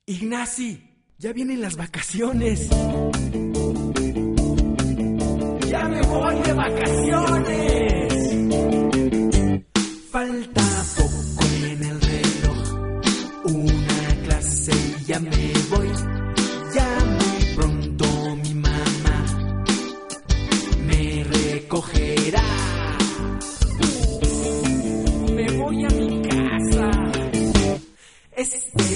Ignacy, ya vienen las vacaciones. ¡Ya me voy de vacaciones! Falta poco en el reloj, una clase y ya me voy. Ya muy pronto mi mamá me recogerá. Me voy a mi casa.